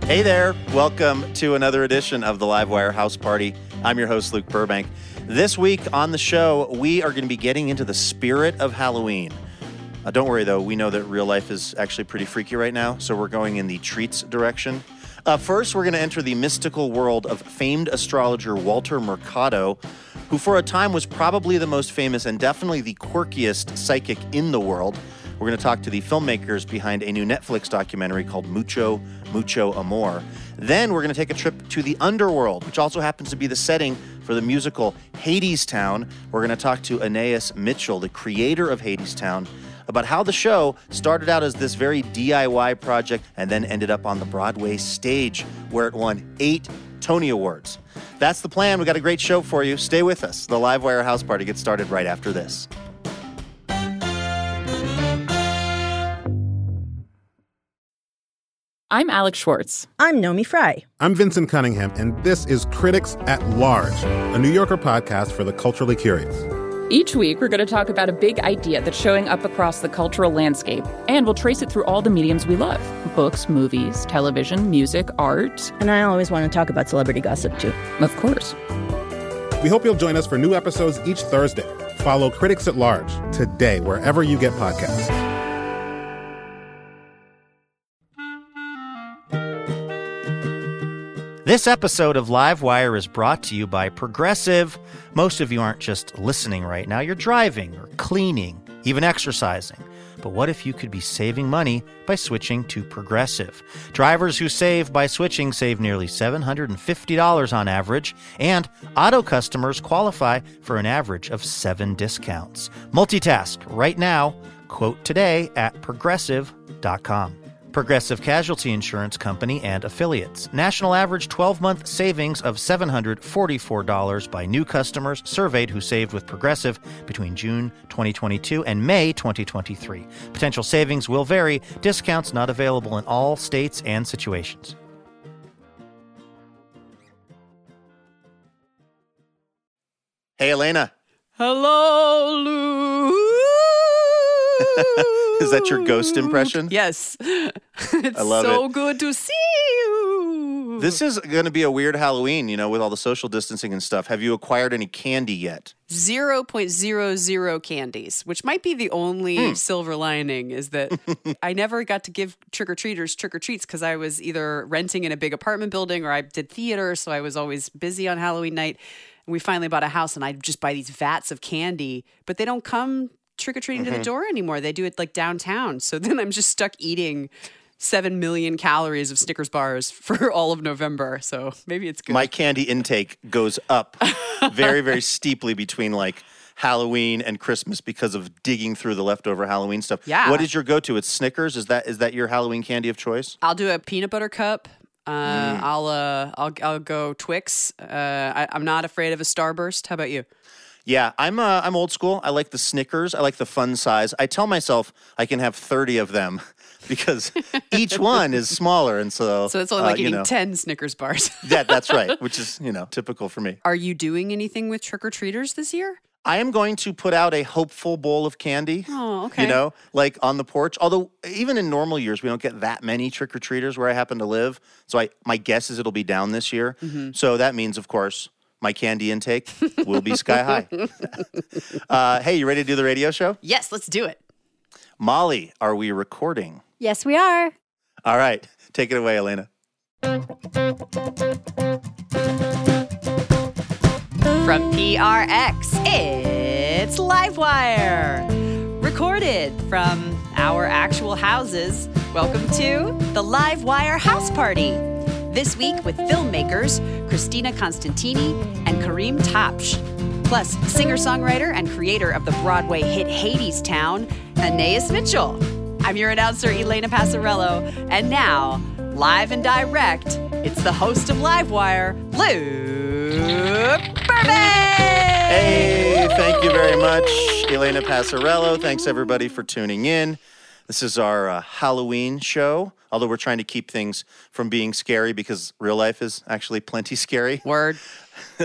Hey there. Welcome to another edition of the Livewire House Party. I'm your host, Luke Burbank. This week on the show, we are going to be getting into the spirit of Halloween. Don't worry, though. We know that real life is actually pretty freaky right now, so we're going in the treats direction. First, we're going to enter the mystical world of famed astrologer Walter Mercado, who for a time was probably the most famous and definitely the quirkiest psychic in the world. We're going to talk to the filmmakers behind a new Netflix documentary called Mucho, Mucho Amor. Then we're going to take a trip to the underworld, which also happens to be the setting for the musical Hadestown. We're going to talk to Anais Mitchell, the creator of Hadestown, about how the show started out as this very DIY project and then ended up on the Broadway stage, where it won 8 Tony Awards. That's the plan. We got a great show for you. Stay with us. The Livewire House Party gets started right after this. I'm Alex Schwartz. I'm Nomi Fry. I'm Vincent Cunningham, and this is Critics at Large, a New Yorker podcast for the culturally curious. Each week, we're going to talk about a big idea that's showing up across the cultural landscape, and we'll trace it through all the mediums we love. Books, movies, television, music, art. And I always want to talk about celebrity gossip, too. Of course. We hope you'll join us for new episodes each Thursday. Follow Critics at Large today, wherever you get podcasts. This episode of Livewire is brought to you by Progressive. Most of you aren't just listening right now. You're driving or cleaning, even exercising. But what if you could be saving money by switching to Progressive? Drivers who save by switching save nearly $750 on average, and auto customers qualify for an average of 7 discounts. Multitask right now. Quote today at Progressive.com. Progressive Casualty Insurance Company and Affiliates. National average 12-month savings of $744 by new customers surveyed who saved with Progressive between June 2022 and May 2023. Potential savings will vary. Discounts not available in all states and situations. Hey, Elena. Hello, Lou. Is that your ghost impression? Yes. It's I love so it. good to see you. This is going to be a weird Halloween, with all the social distancing and stuff. Have you acquired any candy yet? 0.00 candies, which might be the only silver lining, is that I never got to give trick-or-treaters trick-or-treats because I was either renting in a big apartment building or I did theater, so I was always busy on Halloween night. And we finally bought a house, and I just buy these vats of candy, but they don't come trick-or-treating to the door anymore. They do it like downtown. So then I'm just stuck eating 7 million calories of Snickers bars for all of November. So maybe it's good. My candy intake goes up very, very steeply between like Halloween and Christmas because of digging through the leftover Halloween stuff. Yeah. What is your go-to? It's Snickers? Is that your Halloween candy of choice? I'll do a peanut butter cup. I'll go Twix. I'm not afraid of a Starburst. How about you? Yeah, I'm old school. I like the Snickers. I like the fun size. I tell myself I can have 30 of them because each one is smaller, and so it's only like eating 10 Snickers bars. That's right, which is typical for me. Are you doing anything with trick-or-treaters this year? I am going to put out a hopeful bowl of candy. Oh, okay. Like on the porch. Although even in normal years, we don't get that many trick-or-treaters where I happen to live. So my guess is it'll be down this year. Mm-hmm. So that means, of course, my candy intake will be sky high. Hey, you ready to do the radio show? Yes, let's do it. Molly, are we recording? Yes, we are. All right. Take it away, Elena. From PRX, it's Livewire. Recorded from our actual houses, welcome to the Livewire House Party. This week with filmmakers Christina Constantini and Kareem Topsh, plus singer-songwriter and creator of the Broadway hit Hadestown, Anais Mitchell. I'm your announcer, Elena Passarello, and now, live and direct, it's the host of Livewire, Luke Burbank! Hey, thank you very much, Elena Passarello. Thanks, everybody, for tuning in. This is our Halloween show, although we're trying to keep things from being scary because real life is actually plenty scary. Word.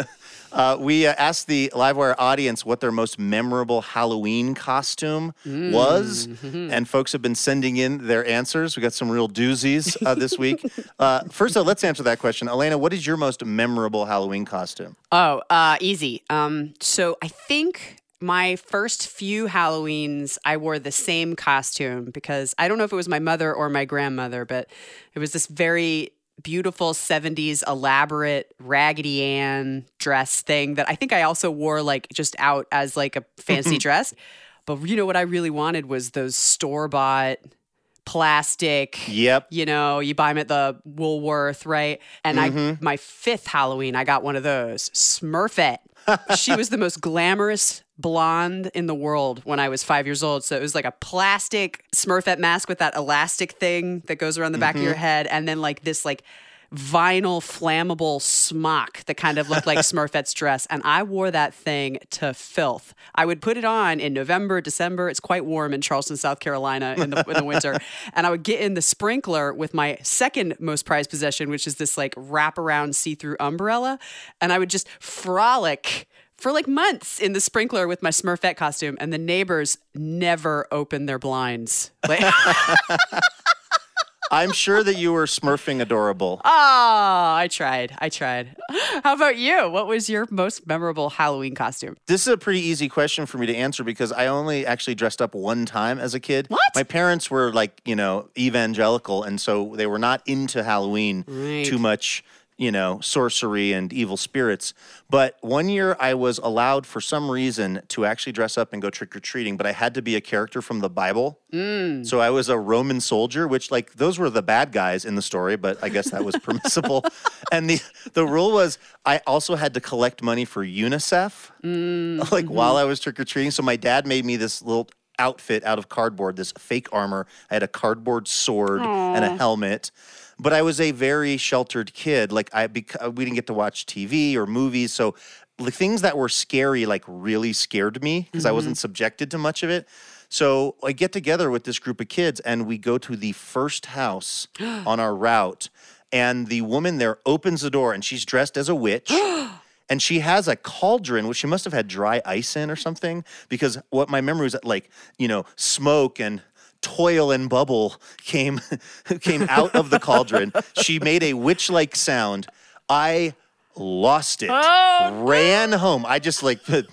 We asked the Livewire audience what their most memorable Halloween costume was, and folks have been sending in their answers. We got some real doozies this week. First, though, let's answer that question. Elena, what is your most memorable Halloween costume? Oh, easy. So I think my first few Halloweens, I wore the same costume because I don't know if it was my mother or my grandmother, but it was this very beautiful 70s elaborate Raggedy Ann dress thing that I think I also wore like just out as like a fancy dress. But you know what I really wanted was those store-bought plastic. Yep. You know, you buy them at the Woolworth, right? And my fifth Halloween, I got one of those. Smurfette. She was the most glamorous blonde in the world when I was 5 years old. So it was like a plastic Smurfette mask with that elastic thing that goes around the back of your head. And then like this like vinyl flammable smock that kind of looked like Smurfette's dress. And I wore that thing to filth. I would put it on in November, December. It's quite warm in Charleston, South Carolina in the winter. And I would get in the sprinkler with my second most prized possession, which is this like wraparound see-through umbrella. And I would just frolic for like months in the sprinkler with my Smurfette costume. And the neighbors never opened their blinds. Like, I'm sure that you were smurfing adorable. oh, I tried. How about you? What was your most memorable Halloween costume? This is a pretty easy question for me to answer because I only actually dressed up one time as a kid. What? My parents were like, evangelical, and so they were not into Halloween too much, sorcery and evil spirits. But one year I was allowed for some reason to actually dress up and go trick-or-treating, but I had to be a character from the Bible. So I was a Roman soldier, which like those were the bad guys in the story, but I guess that was permissible. And the rule was I also had to collect money for UNICEF, while I was trick-or-treating. So my dad made me this little outfit out of cardboard, this fake armor. I had a cardboard sword and a helmet. But I was a very sheltered kid. Like we didn't get to watch TV or movies, so the things that were scary like really scared me because I wasn't subjected to much of it. So I get together with this group of kids and we go to the first house on our route, and the woman there opens the door and she's dressed as a witch. And she has a cauldron, which she must have had dry ice in or something, because what my memory was that smoke and toil and bubble came out of the cauldron. She made a witch-like sound. I lost it. Ran home. I just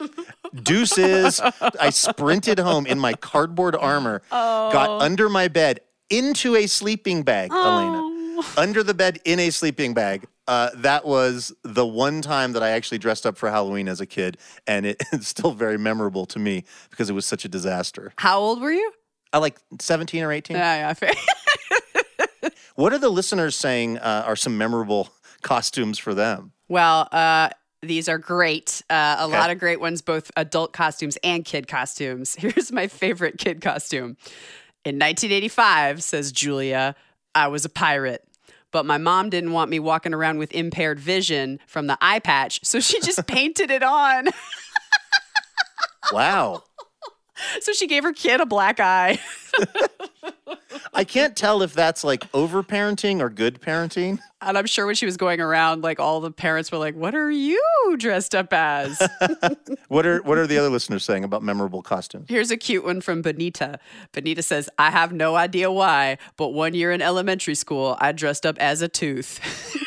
deuces. I sprinted home in my cardboard armor, got under my bed into a sleeping bag, Elena. Under the bed in a sleeping bag. That was the one time that I actually dressed up for Halloween as a kid, and it's still very memorable to me because it was such a disaster. How old were you? 17 or 18. Yeah, fair. What are the listeners saying are some memorable costumes for them? Well, these are great. A lot of great ones, both adult costumes and kid costumes. Here's my favorite kid costume. In 1985, says Julia, I was a pirate. But my mom didn't want me walking around with impaired vision from the eye patch, so she just painted it on. Wow. So she gave her kid a black eye. I can't tell if that's over-parenting or good parenting. And I'm sure when she was going around, all the parents were like, what are you dressed up as? What are the other listeners saying about memorable costumes? Here's a cute one from Bonita. Bonita says, I have no idea why, but one year in elementary school, I dressed up as a tooth.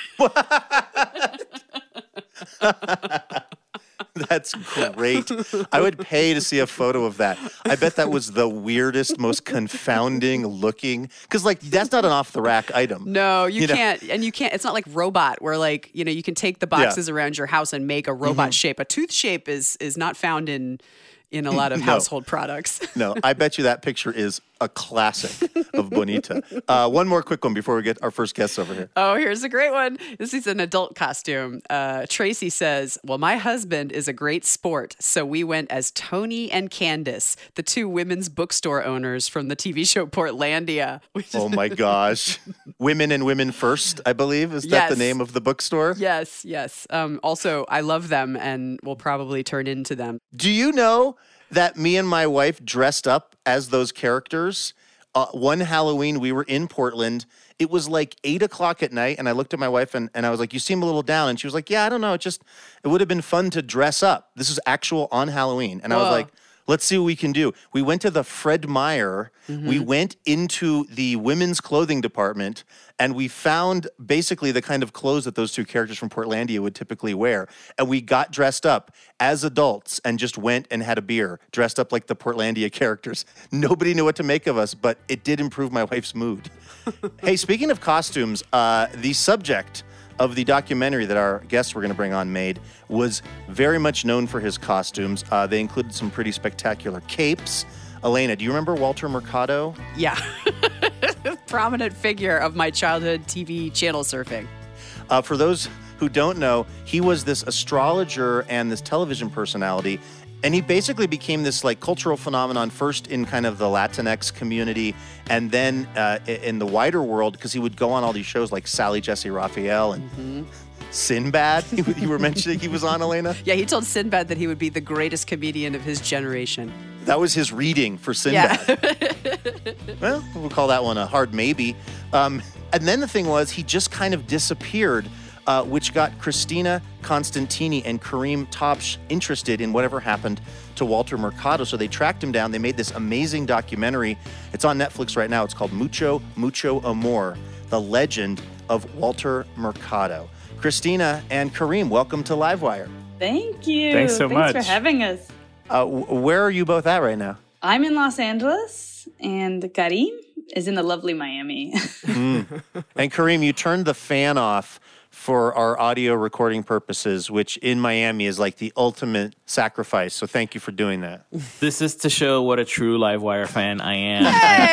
That's great. I would pay to see a photo of that. I bet that was the weirdest, most confounding looking, because that's not an off the rack item. No, you can't. And you can't, it's not like robot where you can take the boxes around your house and make a robot shape. A tooth shape is not found in a lot of household products. No, I bet you that picture is a classic of Bonita. One more quick one before we get our first guests over here. Oh, here's a great one. This is an adult costume. Tracy says, well, my husband is a great sport, so we went as Tony and Candace, the two women's bookstore owners from the TV show Portlandia. Oh my gosh. Women and Women First, I believe. Is that the name of the bookstore? Yes. Also, I love them and will probably turn into them. Do you know that me and my wife dressed up as those characters one Halloween, we were in Portland. It was like 8 o'clock at night, and I looked at my wife and I was like, "You seem a little down." And she was like, "Yeah, I don't know. It would have been fun to dress up. This is actual on Halloween." And I was like, "Let's see what we can do." We went to the Fred Meyer. We went into the women's clothing department, and we found basically the kind of clothes that those two characters from Portlandia would typically wear. And we got dressed up as adults and just went and had a beer, dressed up like the Portlandia characters. Nobody knew what to make of us, but it did improve my wife's mood. Hey, speaking of costumes, the subject of the documentary that our guests were going to bring on made was very much known for his costumes. They included some pretty spectacular capes. Elena, do you remember Walter Mercado? Yeah. Prominent figure of my childhood TV channel surfing. For those who don't know, he was this astrologer and this television personality. And he basically became this like cultural phenomenon first in kind of the Latinx community and then in the wider world because he would go on all these shows like Sally Jesse Raphael and Sinbad. You were mentioning he was on, Elena? Yeah, he told Sinbad that he would be the greatest comedian of his generation. That was his reading for Sinbad. Yeah. Well, we'll call that one a hard maybe. And then the thing was he just kind of disappeared, which got Christina Constantini and Kareem Topsh interested in whatever happened to Walter Mercado. So they tracked him down. They made this amazing documentary. It's on Netflix right now. It's called Mucho, Mucho Amor, The Legend of Walter Mercado. Christina and Kareem, welcome to Livewire. Thank you. Thanks so much. Thanks for having us. Where are you both at right now? I'm in Los Angeles, and Kareem is in the lovely Miami. And Kareem, you turned the fan off for our audio recording purposes, which in Miami is like the ultimate sacrifice. So thank you for doing that. This is to show what a true Livewire fan I am.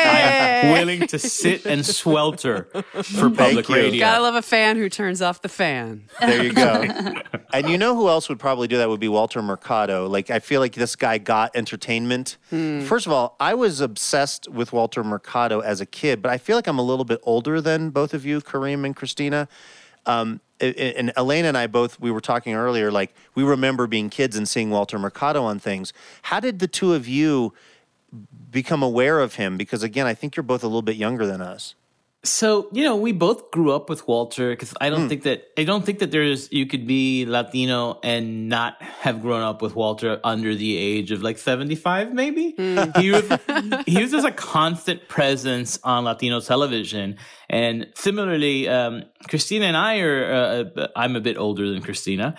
I am willing to sit and swelter for public radio. Gotta love a fan who turns off the fan. There you go. And you know who else would probably do that would be Walter Mercado. Like, I feel like this guy got entertainment. First of all, I was obsessed with Walter Mercado as a kid, but I feel like I'm a little bit older than both of you, Kareem and Christina. And Elena and I both, we were talking earlier, like we remember being kids and seeing Walter Mercado on things. How did the two of you become aware of him? Because again, I think you're both a little bit younger than us. So, we both grew up with Walter because I don't think that you could be Latino and not have grown up with Walter under the age of like 75, maybe. He was just a constant presence on Latino television. And similarly, Christina and I I'm a bit older than Christina.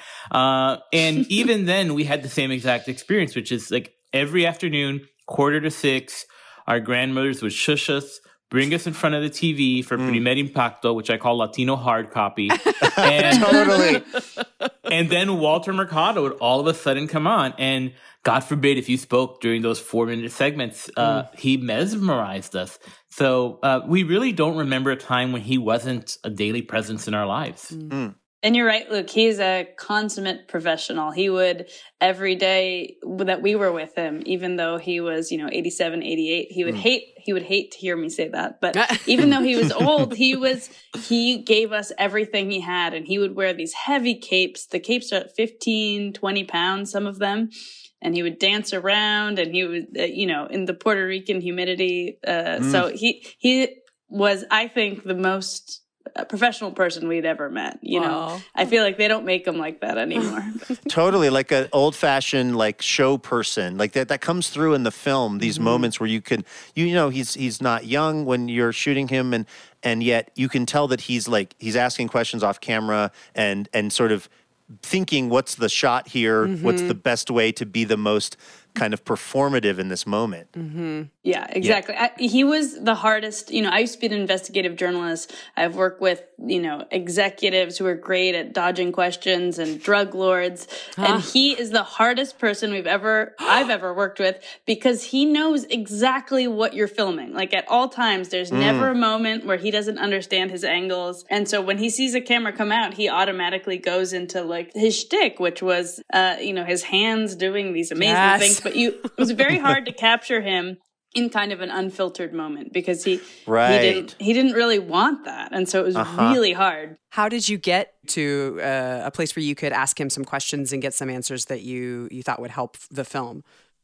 And even then we had the same exact experience, which is like every afternoon, 5:45, our grandmothers would shush us, bring us in front of the TV for Primer Impacto, which I call Latino hard copy. And, Totally. And then Walter Mercado would all of a sudden come on. And God forbid if you spoke during those 4-minute segments, he mesmerized us. So we really don't remember a time when he wasn't a daily presence in our lives. And you're right, Luke. He's a consummate professional. He would, every day that we were with him, even though he was, 87, 88, he would hate to hear me say that. But even though he was old, he gave us everything he had. And he would wear these heavy capes. The capes are at 15, 20 pounds, some of them. And he would dance around and he would, in the Puerto Rican humidity. So he was, I think, the most professional person we'd ever met. I feel like they don't make them like that anymore. Totally, like an old-fashioned like show person, like that comes through in the film. These moments where you can, he's not young when you're shooting him, and yet you can tell that he's asking questions off camera and sort of thinking, what's the shot here? What's the best way to be the most kind of performative in this moment? Yeah, exactly. Yeah. He was the hardest. I used to be an investigative journalist. I've worked with, executives who are great at dodging questions and drug lords. And he is the hardest person I've ever worked with because he knows exactly what you're filming. Like at all times, there's never a moment where he doesn't understand his angles. And so when he sees a camera come out, he automatically goes into like his shtick, which was, his hands doing these amazing things. But it was very hard to capture him in kind of an unfiltered moment because he didn't really want that. And so it was really hard. How did you get to a place where you could ask him some questions and get some answers that you thought would help the film?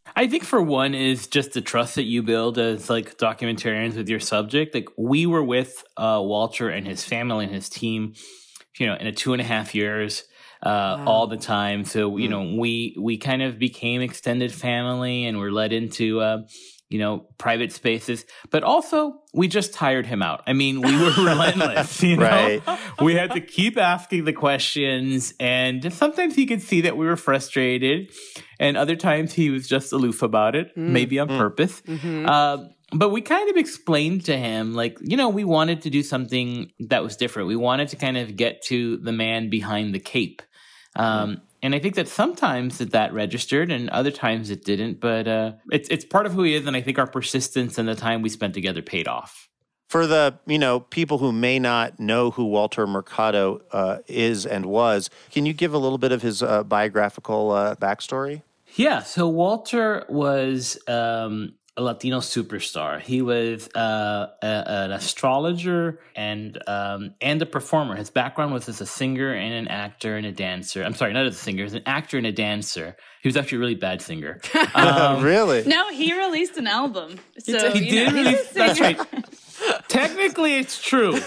I think for one is just the trust that you build as like documentarians with your subject. Like we were with Walter and his family and his team, in a 2.5 years all the time. So, we kind of became extended family and were led into, private spaces. But also we just tired him out. I mean, we were relentless, Right. We had to keep asking the questions, and sometimes he could see that we were frustrated, and other times he was just aloof about it, maybe on purpose. But we kind of explained to him, like, we wanted to do something that was different. We wanted to kind of get to the man behind the cape. And I think that sometimes that registered and other times it didn't. But it's part of who he is. And I think our persistence and the time we spent together paid off. For the, people who may not know who Walter Mercado is and was, can you give a little bit of his biographical backstory? Yeah. So Walter was a Latino superstar. He was an astrologer and a performer. His background was as a singer and an actor and a dancer. I'm sorry, not as a singer, as an actor and a dancer. He was actually a really bad singer. Really? No, he released an album. So he did release. That's right. Technically, it's true.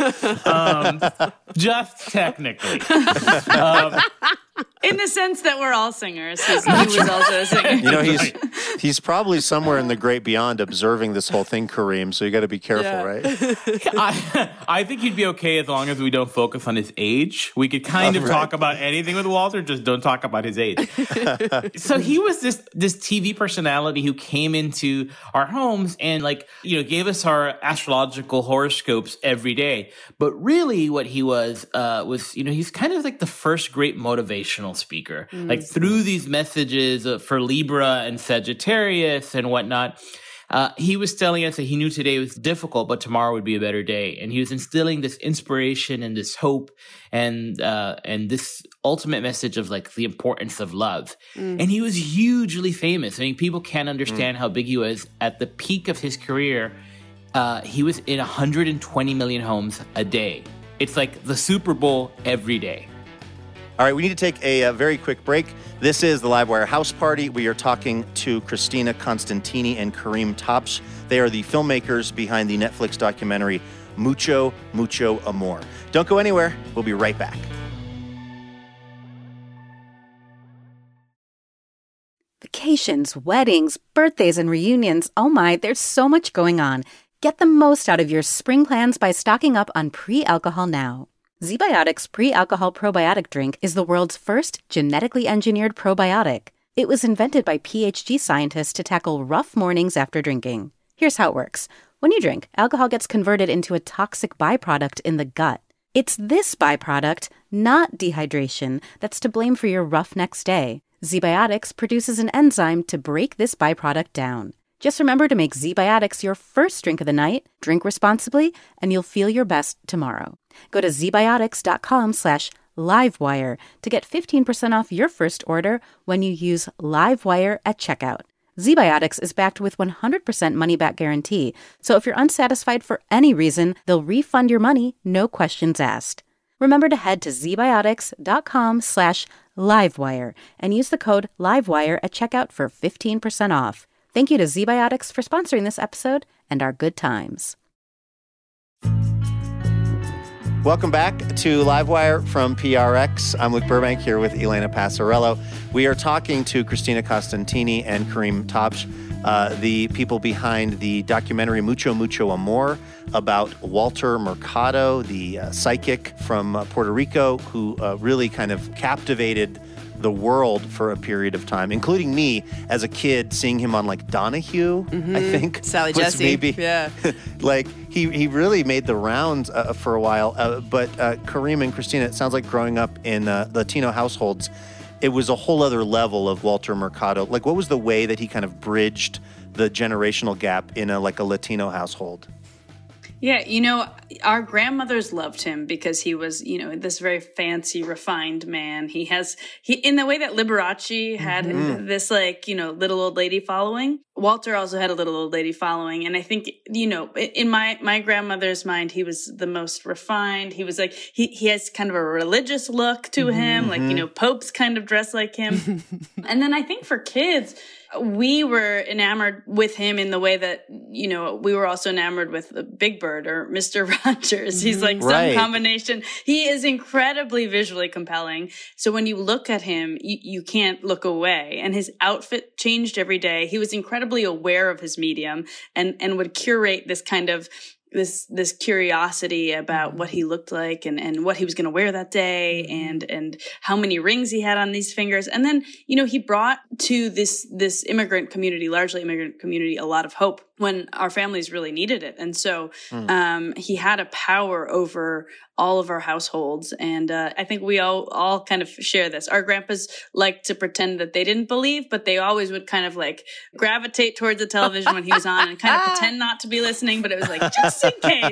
Just technically. In the sense that we're all singers. He was also a singer. He's probably somewhere in the great beyond observing this whole thing, Kareem, so you got to be careful, right? I think he'd be okay as long as we don't focus on his age. We could kind of talk about anything with Walter, just don't talk about his age. So he was this TV personality who came into our homes and gave us our astrological horoscopes every day. But really what he was he's kind of like the first great motivational speaker. Like through these messages for Libra and Sagittarius and whatnot, he was telling us that he knew today was difficult, but tomorrow would be a better day. And he was instilling this inspiration and this hope and this ultimate message of like the importance of love. And he was hugely famous. I mean, people can't understand how big he was. At the peak of his career, he was in 120 million homes a day. It's like the Super Bowl every day. All right, we need to take a very quick break. This is the Livewire House Party. We are talking to Christina Constantini and Kareem Topsh. They are the filmmakers behind the Netflix documentary Mucho, Mucho Amor. Don't go anywhere. We'll be right back. Vacations, weddings, birthdays, and reunions. Oh my, there's so much going on. Get the most out of your spring plans by stocking up on pre-alcohol now. ZBiotics Pre-Alcohol Probiotic Drink is the world's first genetically engineered probiotic. It was invented by PhD scientists to tackle rough mornings after drinking. Here's how it works. When you drink, alcohol gets converted into a toxic byproduct in the gut. It's this byproduct, not dehydration, that's to blame for your rough next day. ZBiotics produces an enzyme to break this byproduct down. Just remember to make ZBiotics your first drink of the night, drink responsibly, and you'll feel your best tomorrow. Go to zbiotics.com/livewire to get 15% off your first order when you use LiveWire at checkout. ZBiotics is backed with 100% money-back guarantee, so if you're unsatisfied for any reason, they'll refund your money, no questions asked. Remember to head to zbiotics.com/livewire and use the code LiveWire at checkout for 15% off. Thank you to ZBiotics for sponsoring this episode and our good times. Welcome back to Livewire from PRX. I'm Luke Burbank here with Elena Passarello. We are talking to Christina Constantini and Kareem Topsh, the people behind the documentary Mucho, Mucho Amor about Walter Mercado, the psychic from Puerto Rico who really kind of captivated the world for a period of time, including me as a kid, seeing him on like Donahue, I think. Sally Jesse. Maybe, yeah. Like he really made the rounds for a while. But Kareem and Christina, it sounds like growing up in Latino households, it was a whole other level of Walter Mercado. Like, what was the way that he kind of bridged the generational gap in a Latino household? Yeah, our grandmothers loved him because he was, this very fancy, refined man. He in the way that Liberace had this little old lady following, Walter also had a little old lady following. And I think, you know, in my grandmother's mind, he was the most refined. He was like, he has kind of a religious look to him, like, you know, popes kind of dress like him. And then I think for kids, we were enamored with him in the way that, you know, we were also enamored with Big Bird or Mr. Rogers. He's like some combination. He is incredibly visually compelling. So when you look at him, you can't look away. And his outfit changed every day. He was incredibly aware of his medium and would curate this kind of this curiosity about what he looked like and what he was going to wear that day and how many rings he had on these fingers. And then, you know, he brought to this immigrant community, largely immigrant community, a lot of hope when our families really needed it. And so he had a power over all of our households. And I think we all kind of share this. Our grandpas like to pretend that they didn't believe, but they always would kind of like gravitate towards the television when he was on and kind of pretend not to be listening. But it was like, just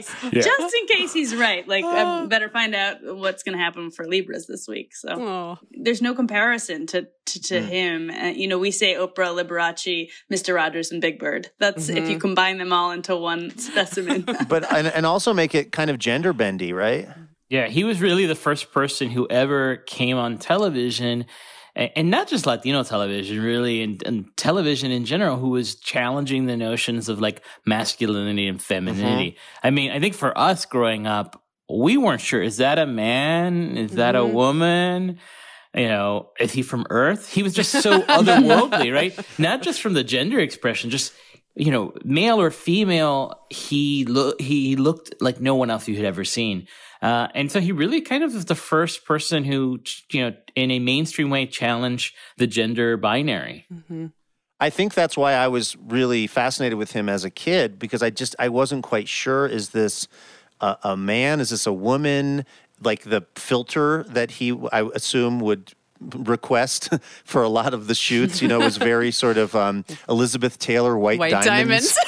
in case he's right. Like, I better find out what's going to happen for Libras this week. So there's no comparison to him. You know, we say Oprah, Liberace, Mr. Rogers, and Big Bird. That's if you combine them all into one specimen. But and also make it kind of gender bendy, right? Yeah, he was really the first person who ever came on television, and not just Latino television, really, and television in general, who was challenging the notions of like masculinity and femininity. I mean, I think for us growing up, we weren't sure, is that a man? Is that a woman? You know, is he from Earth? He was just so otherworldly, right? Not just from the gender expression, just, you know, male or female, he looked like no one else you had ever seen. And so he really kind of was the first person who, you know, in a mainstream way challenged the gender binary. I think that's why I was really fascinated with him as a kid, because I wasn't quite sure, is this a man? Is this a woman? Like the filter that I assume would request for a lot of the shoots, you know, was very sort of Elizabeth Taylor white diamonds.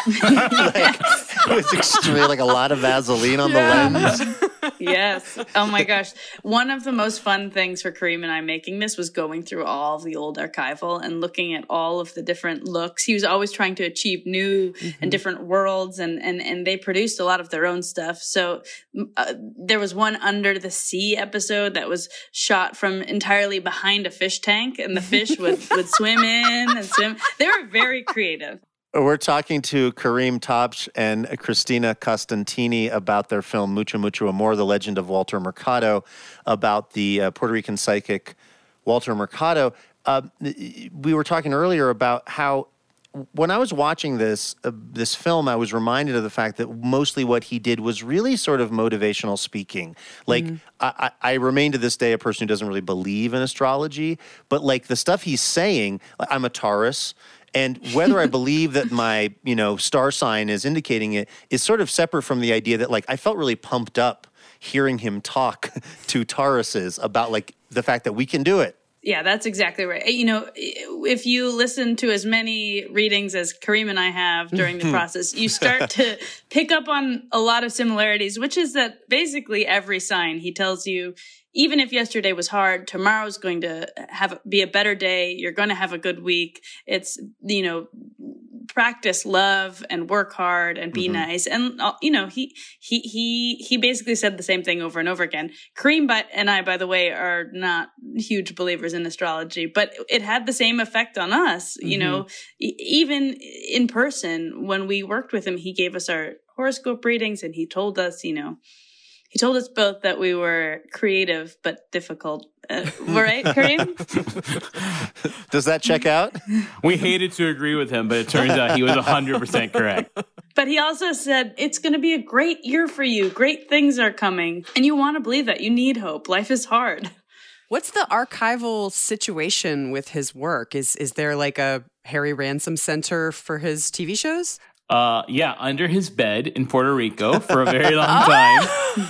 Like, it was extremely, like a lot of Vaseline on the lens. Yes. Oh my gosh. One of the most fun things for Kareem and I making this was going through all of the old archival and looking at all of the different looks. He was always trying to achieve new and different worlds, and they produced a lot of their own stuff. So there was one Under the Sea episode that was shot from entirely behind a fish tank, and the fish would swim in and swim. They were very creative. We're talking to Kareem Tabsh and Christina Costantini about their film Mucho Mucho Amor, The Legend of Walter Mercado, about the Puerto Rican psychic Walter Mercado. We were talking earlier about how when I was watching this film, I was reminded of the fact that mostly what he did was really sort of motivational speaking. Like, I remain to this day a person who doesn't really believe in astrology, but like the stuff he's saying, like, I'm a Taurus, and whether I believe that my, you know, star sign is indicating it is sort of separate from the idea that, like, I felt really pumped up hearing him talk to Tauruses about, like, the fact that we can do it. Yeah, that's exactly right. You know, if you listen to as many readings as Kareem and I have during the process, you start to pick up on a lot of similarities, which is that basically every sign he tells you, even if yesterday was hard, tomorrow's going to be a better day. You're going to have a good week. It's, you know, practice love and work hard and be nice. And, you know, he basically said the same thing over and over again. Kareem and I, by the way, are not huge believers in astrology, but it had the same effect on us. You know, even in person, when we worked with him, he gave us our horoscope readings and he told us, you know, he told us both that we were creative but difficult. Right, Kareem? Does that check out? We hated to agree with him, but it turns out he was 100% correct. But he also said, it's going to be a great year for you. Great things are coming. And you want to believe that. You need hope. Life is hard. What's the archival situation with his work? Is there like a Harry Ransom Center for his TV shows? Yeah, under his bed in Puerto Rico for a very long time.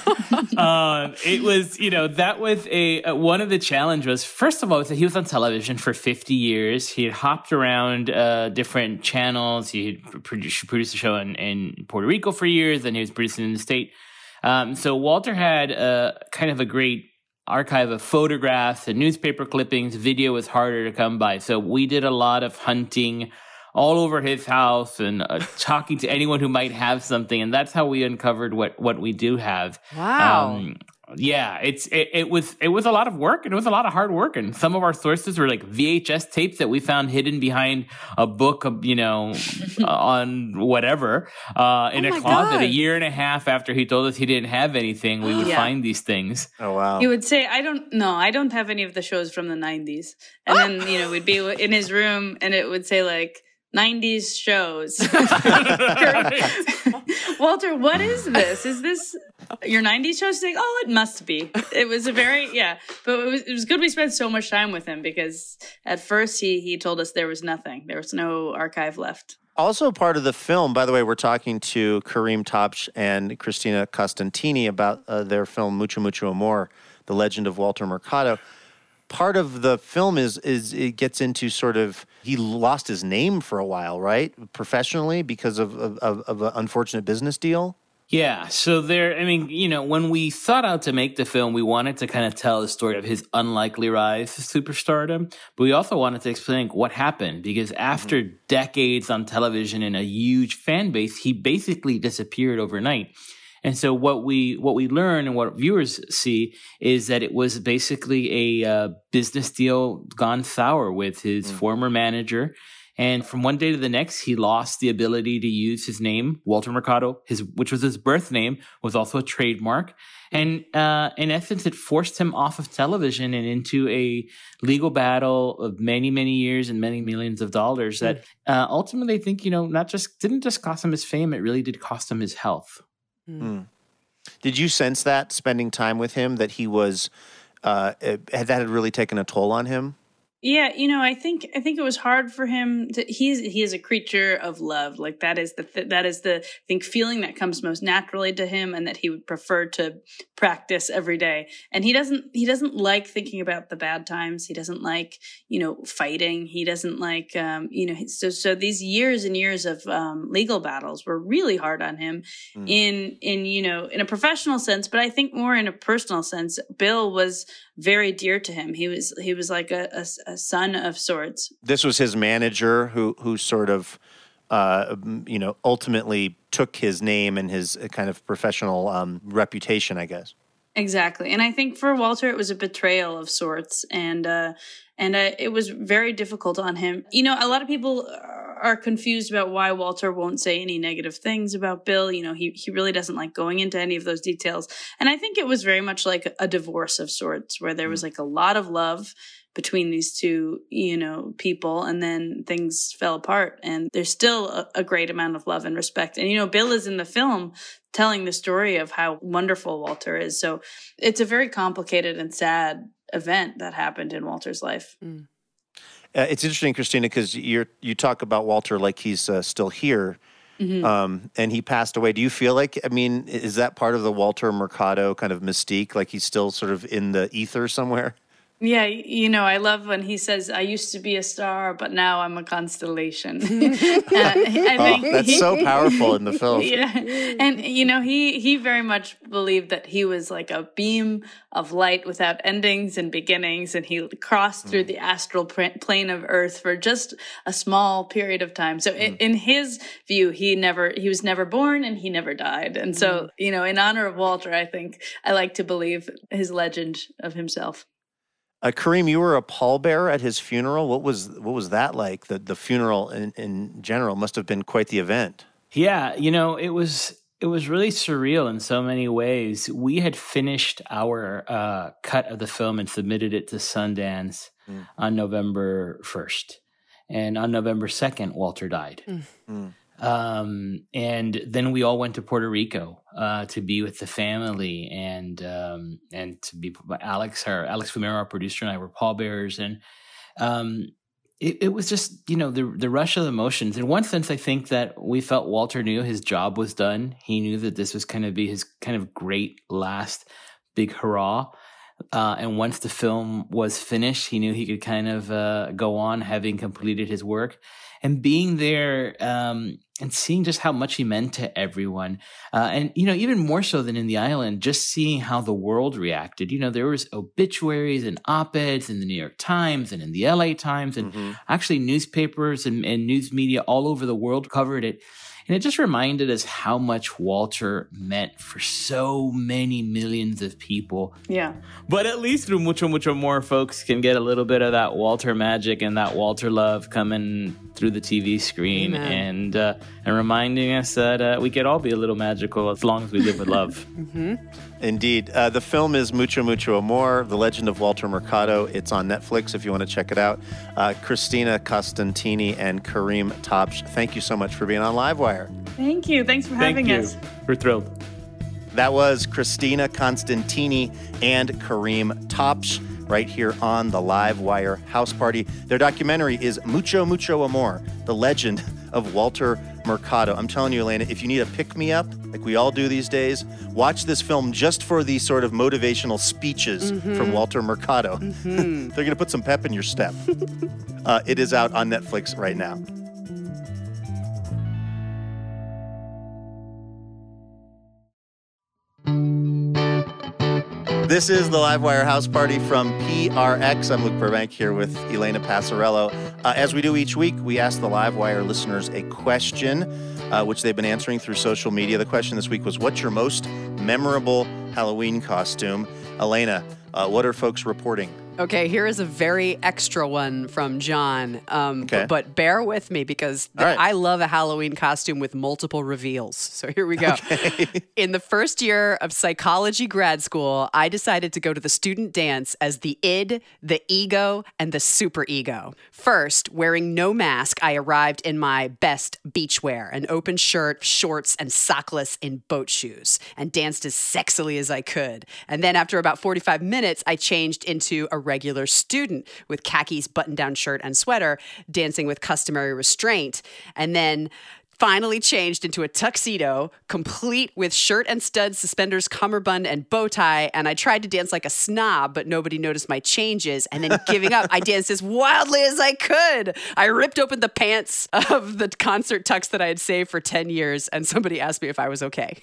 It was, you know, that was one of the challenges was, first of all, was that he was on television for 50 years. He had hopped around different channels. He had produced a show in Puerto Rico for years, and he was producing in the state. So Walter had kind of a great archive of photographs and newspaper clippings. Video was harder to come by. So we did a lot of hunting all over his house and talking to anyone who might have something. And that's how we uncovered what we do have. Wow. Yeah, it was a lot of work, and it was a lot of hard work. And some of our sources were like VHS tapes that we found hidden behind a book, on whatever, in a closet. God. A year and a half after he told us he didn't have anything, we would find these things. Oh, wow. He would say, I don't have any of the shows from the 90s. And then, we'd be in his room and it would say like, 90s shows. Walter, what is this? Is this your 90s show? She's like, oh, it must be. It was but it was good we spent so much time with him, because at first he told us there was nothing. There was no archive left. Also part of the film, by the way, we're talking to Kareem Topsh and Christina Costantini about their film Mucho Mucho Amor, The Legend of Walter Mercado. Part of the film is it gets into sort of, he lost his name for a while, right? Professionally, because of an unfortunate business deal. Yeah. So when we sought out to make the film, we wanted to kind of tell the story of his unlikely rise to superstardom, but we also wanted to explain what happened, because after decades on television and a huge fan base, he basically disappeared overnight. And so what we learn and what viewers see is that it was basically a business deal gone sour with his former manager. And from one day to the next, he lost the ability to use his name, Walter Mercado, which was his birth name, was also a trademark. And in essence, it forced him off of television and into a legal battle of many, many years and many millions of dollars that ultimately, I think, didn't just cost him his fame, it really did cost him his health. Did you sense that, spending time with him, that he was had really taken a toll on him? Yeah, I think it was hard for him to. He is a creature of love. Like that is the I think feeling that comes most naturally to him, and that he would prefer to practice every day. And he doesn't like thinking about the bad times. He doesn't like fighting. He doesn't like So these years and years of legal battles were really hard on him in a professional sense, but I think more in a personal sense. Bill was very dear to him. He was like a son of sorts. This was his manager who sort of, ultimately took his name and his kind of professional reputation, I guess. Exactly. And I think for Walter, it was a betrayal of sorts. And it was very difficult on him. A lot of people are confused about why Walter won't say any negative things about Bill. He really doesn't like going into any of those details. And I think it was very much like a divorce of sorts, where there was like a lot of love between these two, people, and then things fell apart. And there's still a great amount of love and respect. And, Bill is in the film telling the story of how wonderful Walter is. So it's a very complicated and sad event that happened in Walter's life. It's interesting, Christina, because you talk about Walter like he's still here, and he passed away. Do you feel like, is that part of the Walter Mercado kind of mystique, like he's still sort of in the ether somewhere? Yeah, I love when he says, I used to be a star, but now I'm a constellation. I think that's so powerful in the film. Yeah. And, he very much believed that he was like a beam of light without endings and beginnings, and he crossed through the astral plane of Earth for just a small period of time. So in his view, he was never born and he never died. And so, in honor of Walter, I think I like to believe his legend of himself. Kareem, you were a pallbearer at his funeral. What was that like? The funeral in general must have been quite the event. Yeah, it was really surreal in so many ways. We had finished our cut of the film and submitted it to Sundance on November 1st. And on November 2nd, Walter died. And then we all went to Puerto Rico to be with the family, and to be Alex Fumero, our producer, and I were pallbearers, and it was just the rush of emotions. In one sense, I think that we felt Walter knew his job was done. He knew that this was going to be his kind of great last big hurrah. And once the film was finished, he knew he could kind of go on having completed his work. And being there and seeing just how much he meant to everyone. And, even more so than in the island, just seeing how the world reacted. There was obituaries and op-eds in the New York Times and in the LA Times, and actually newspapers and news media all over the world covered it. And it just reminded us how much Walter meant for so many millions of people. Yeah. But at least through Mucho, Mucho More, folks can get a little bit of that Walter magic and that Walter love coming through the TV screen. Amen. And reminding us that we could all be a little magical as long as we live with love. Indeed. The film is Mucho, Mucho Amor, The Legend of Walter Mercado. It's on Netflix if you want to check it out. Christina Costantini and Kareem Topsh, thank you so much for being on Livewire. Thank you. Thanks for having us. We're thrilled. That was Christina Costantini and Kareem Topsh right here on the Livewire House Party. Their documentary is Mucho, Mucho Amor, The Legend of Walter Mercado. I'm telling you, Elena, if you need a pick-me-up, like we all do these days, watch this film just for these sort of motivational speeches from Walter Mercado. They're going to put some pep in your step. It is out on Netflix right now. This is the Livewire House Party from PRX. I'm Luke Burbank here with Elena Passarello. As we do each week, we ask the Livewire listeners a question, which they've been answering through social media. The question this week was, what's your most memorable Halloween costume? Elena, what are folks reporting? Okay, here is a very extra one from John. But bear with me because I love a Halloween costume with multiple reveals. So here we go. Okay. In the first year of psychology grad school, I decided to go to the student dance as the id, the ego, and the super ego. First, wearing no mask, I arrived in my best beachwear, an open shirt, shorts, and sockless in boat shoes, and danced as sexily as I could. And then after about 45 minutes, I changed into a regular student with khakis, button-down shirt, and sweater, dancing with customary restraint, and then finally changed into a tuxedo, complete with shirt and studs, suspenders, cummerbund, and bow tie, and I tried to dance like a snob, but nobody noticed my changes, and then giving up, I danced as wildly as I could. I ripped open the pants of the concert tux that I had saved for 10 years, and somebody asked me if I was okay.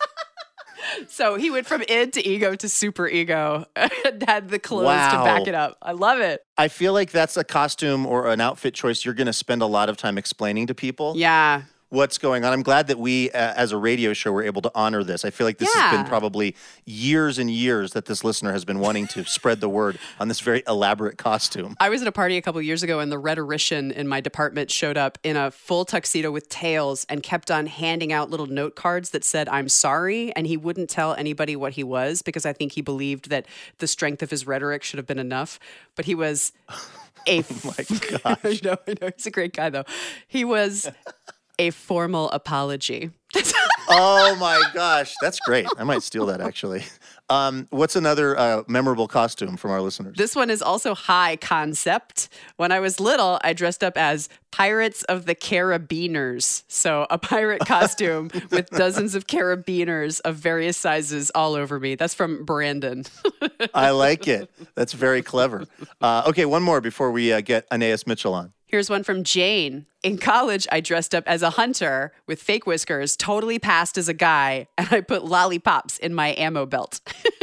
So he went from id to ego to super ego and had the clothes to back it up. I love it. I feel like that's a costume or an outfit choice you're going to spend a lot of time explaining to people. Yeah. What's going on. I'm glad that we, as a radio show, were able to honor this. I feel like this has been probably years and years that this listener has been wanting to spread the word on this very elaborate costume. I was at a party a couple years ago, and the rhetorician in my department showed up in a full tuxedo with tails and kept on handing out little note cards that said, "I'm sorry," and he wouldn't tell anybody what he was because I think he believed that the strength of his rhetoric should have been enough. But he was a... Oh my gosh. I know. He's a great guy, though. He was... a formal apology. Oh my gosh, that's great. I might steal that, actually. What's another memorable costume from our listeners? This one is also high concept. When I was little, I dressed up as Pirates of the Carabiners. So a pirate costume with dozens of carabiners of various sizes all over me. That's from Brandon. I like it. That's very clever. Okay, one more before we get Anais Mitchell on. Here's one from Jane. In college, I dressed up as a hunter with fake whiskers, totally passed as a guy, and I put lollipops in my ammo belt.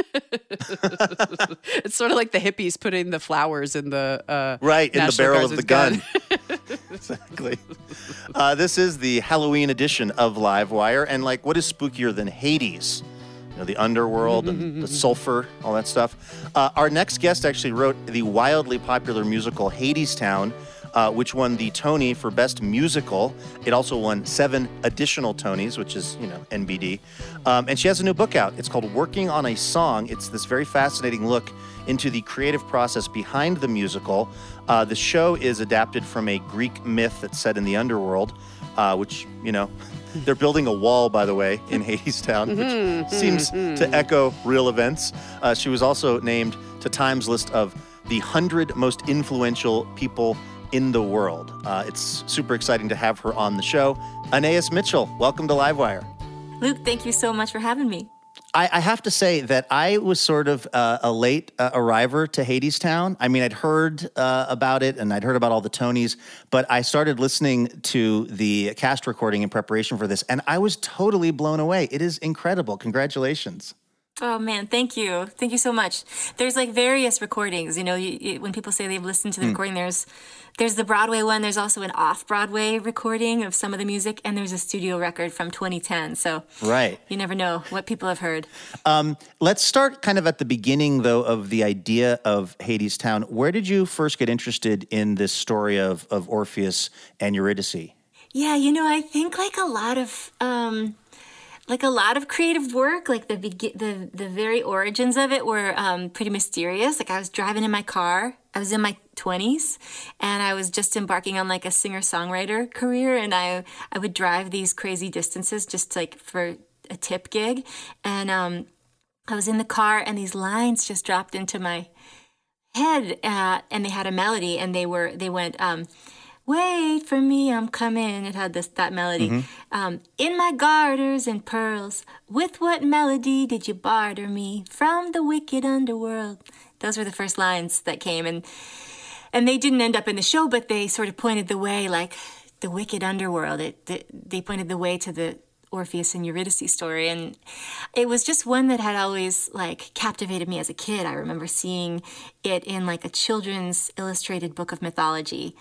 It's sort of like the hippies putting the flowers in the in the barrel of the gun. Exactly. This is the Halloween edition of Livewire, and what is spookier than Hades? The underworld, the sulfur, all that stuff. Our next guest actually wrote the wildly popular musical Hadestown, which won the Tony for Best Musical. It also won 7 additional Tonys, which is, NBD. And she has a new book out. It's called Working on a Song. It's this very fascinating look into the creative process behind the musical. The show is adapted from a Greek myth that's set in the underworld, which, they're building a wall, by the way, in Hadestown, which seems to echo real events. She was also named to Time's list of the 100 most influential people in the world. It's super exciting to have her on the show. Anais Mitchell, welcome to Livewire. Luke, thank you so much for having me. I have to say that I was sort of a late arriver to Hadestown. I mean, I'd heard about it and I'd heard about all the Tonys, but I started listening to the cast recording in preparation for this, and I was totally blown away. It is incredible. Congratulations. Oh, man, thank you. Thank you so much. There's like various recordings. You know, when people say they've listened to the recording, there's the Broadway one. There's also an off-Broadway recording of some of the music, and there's a studio record from 2010. So you never know what people have heard. Let's start kind of at the beginning, though, of the idea of Hadestown. Where did you first get interested in this story of Orpheus and Eurydice? Yeah, you know, I think like a lot of creative work, like the very origins of it were pretty mysterious. Like I was driving in my car. I was in my 20s, and I was just embarking on like a singer-songwriter career, and I would drive these crazy distances just like for a tip gig. And I was in the car, and these lines just dropped into my head, and they had a melody, and they went. Wait for me, I'm coming. It had that melody. In my garters and pearls, with what melody did you barter me from the wicked underworld? Those were the first lines that came, and they didn't end up in the show, but they sort of pointed the way, like the wicked underworld. They pointed the way to the Orpheus and Eurydice story, and it was just one that had always like captivated me as a kid. I remember seeing it in like a children's illustrated book of mythology.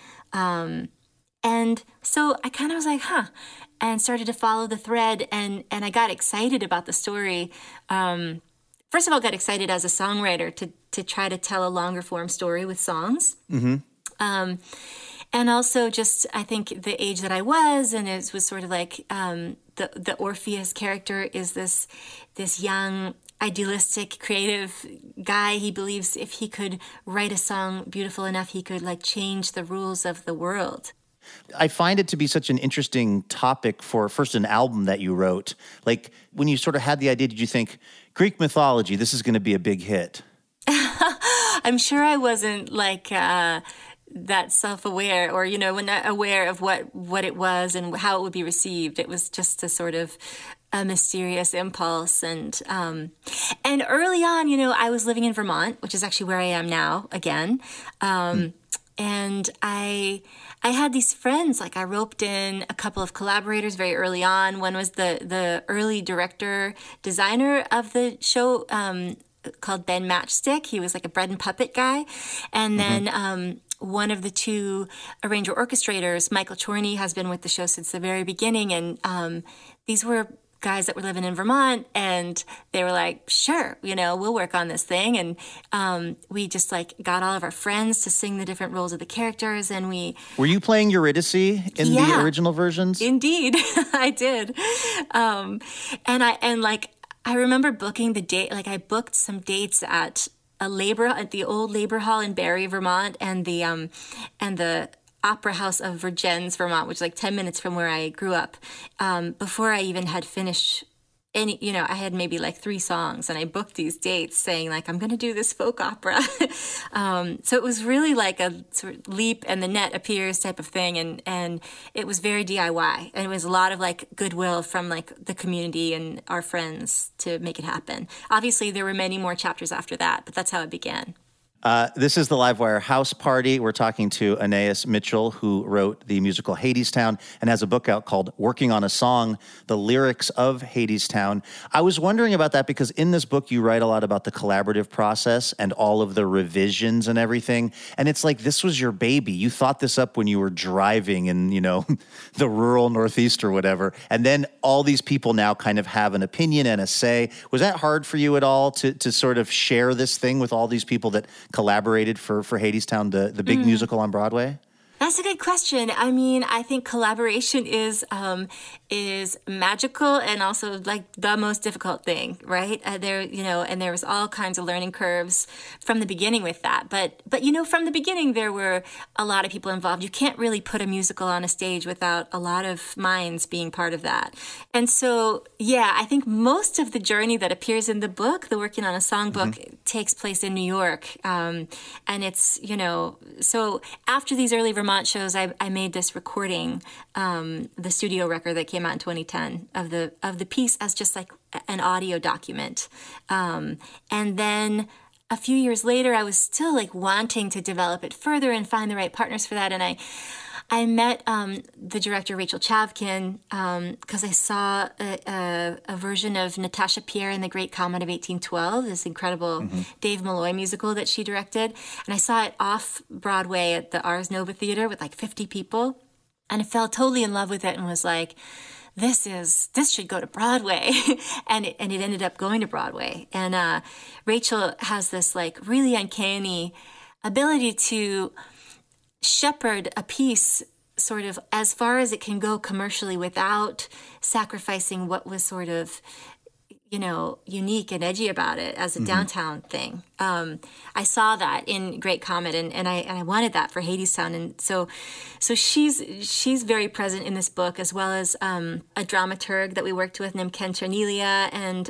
And so I kind of was like, and started to follow the thread, and I got excited about the story. First of all, got excited as a songwriter to try to tell a longer form story with songs. And also just, I think the age that I was, and it was sort of like, the Orpheus character is this young, idealistic, creative guy. He believes if he could write a song beautiful enough, he could like change the rules of the world. I find it to be such an interesting topic for first an album that you wrote. Like when you sort of had the idea, did you think Greek mythology, this is going to be a big hit? I'm sure I wasn't like that self-aware, or not aware of what it was and how it would be received. It was just a sort of a mysterious impulse, and early on, I was living in Vermont, which is actually where I am now again, and I had these friends. Like I roped in a couple of collaborators very early on. One was the early designer of the show, called Ben Matchstick. He was like a bread and puppet guy, and then one of the two arranger orchestrators, Michael Chorney, has been with the show since the very beginning, and these were guys that were living in Vermont, and they were like, sure, we'll work on this thing. And we just like got all of our friends to sing the different roles of the characters, and Were you playing Eurydice in the original versions? Indeed, I did. I remember booking the date, like I booked some dates at the old Labor Hall in Barrie, Vermont, and the Opera House of Vergennes, Vermont, which is like 10 minutes from where I grew up. Before I even had finished I had maybe like 3 songs, and I booked these dates saying like, I'm going to do this folk opera. So it was really like a sort of leap and the net appears type of thing. And it was very DIY, and it was a lot of like goodwill from like the community and our friends to make it happen. Obviously there were many more chapters after that, but that's how it began. This is the Livewire House Party. We're talking to Anais Mitchell, who wrote the musical Hadestown and has a book out called Working on a Song, The Lyrics of Hadestown. I was wondering about that because in this book, you write a lot about the collaborative process and all of the revisions and everything. And it's like, this was your baby. You thought this up when you were driving in, the rural Northeast or whatever. And then all these people now kind of have an opinion and a say. Was that hard for you at all to sort of share this thing with all these people that collaborated for Hadestown, the big musical on Broadway? That's a good question. I mean, I think collaboration is magical and also like the most difficult thing, right? And there was all kinds of learning curves from the beginning with that. But from the beginning, there were a lot of people involved. You can't really put a musical on a stage without a lot of minds being part of that. And so, I think most of the journey that appears in the book, the Working on a Song book, takes place in New York. And it's, so after these early Vermont shows, I made this recording, the studio record that came came out in 2010 of the piece as just like an audio document. And then a few years later, I was still like wanting to develop it further and find the right partners for that. And I met the director, Rachel Chavkin, because I saw a version of Natasha Pierre in The Great Comet of 1812, this incredible Dave Malloy musical that she directed. And I saw it off Broadway at the Ars Nova Theater with like 50 people. And I fell totally in love with it and was like, this should go to Broadway. and it ended up going to Broadway. And Rachel has this like really uncanny ability to shepherd a piece sort of as far as it can go commercially without sacrificing what was sort of, unique and edgy about it as a downtown thing. I saw that in Great Comet, and I wanted that for Hadestown, and so she's very present in this book, as well as a dramaturg that we worked with named Ken Cernelia,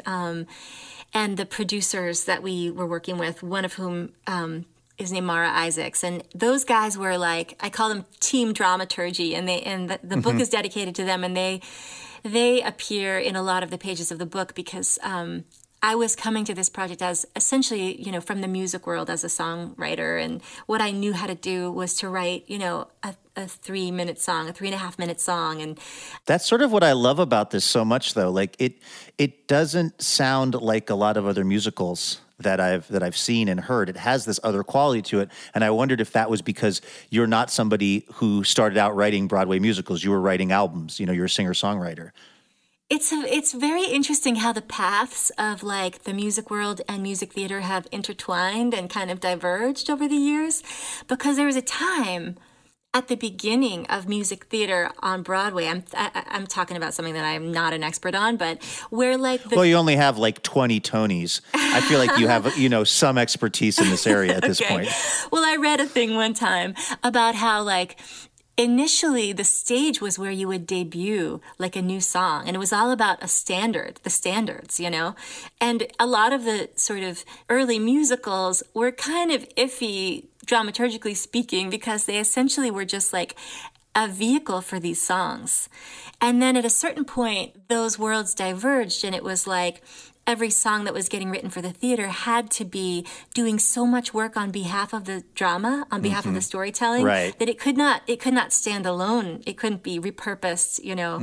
and the producers that we were working with, one of whom is named Mara Isaacs, and those guys were like, I call them team dramaturgy, and the book is dedicated to them, and they appear in a lot of the pages of the book because I was coming to this project as essentially, from the music world as a songwriter, and what I knew how to do was to write, a 3-minute song, a 3.5-minute song. And that's sort of what I love about this so much, though. Like it doesn't sound like a lot of other musicals that I've seen and heard. It has this other quality to it, and I wondered if that was because you're not somebody who started out writing Broadway musicals. You were writing albums. You're a singer-songwriter. It's very interesting how the paths of like the music world and music theater have intertwined and kind of diverged over the years, because there was a time at the beginning of music theater on Broadway, I'm talking about something that I'm not an expert on, but where like well, you only have like 20 Tonys. I feel like you have, some expertise in this area at this point. Well, I read a thing one time about how like initially the stage was where you would debut like a new song, and it was all about the standards, and a lot of the sort of early musicals were kind of iffy dramaturgically speaking, because they essentially were just like a vehicle for these songs. And then at a certain point, those worlds diverged, and it was like every song that was getting written for the theater had to be doing so much work on behalf of the drama, on behalf of the storytelling, right, that it could not stand alone. It couldn't be repurposed,